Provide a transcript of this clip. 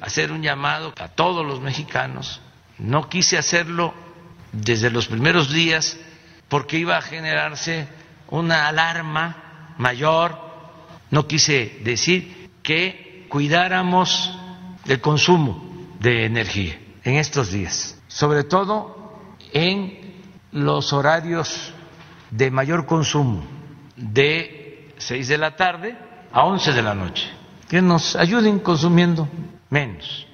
hacer un llamado a todos los mexicanos. No quise hacerlo desde los primeros días porque iba a generarse una alarma mayor. No quise decir que cuidáramos el consumo de energía en estos días, sobre todo en los horarios de mayor consumo, de 6 de la tarde a 11 de la noche, que nos ayuden consumiendo menos.